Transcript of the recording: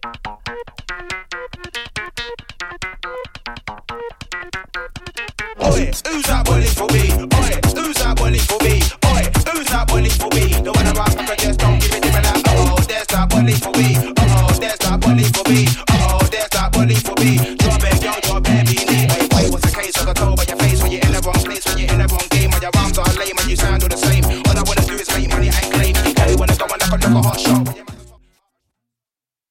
Oi, who's that bully for me? Oi, who's that bully for me? Oi, who's that bully for me? The one around, I just don't give it to me like, oh, there's that bully for me. Oh, there's that bully for me.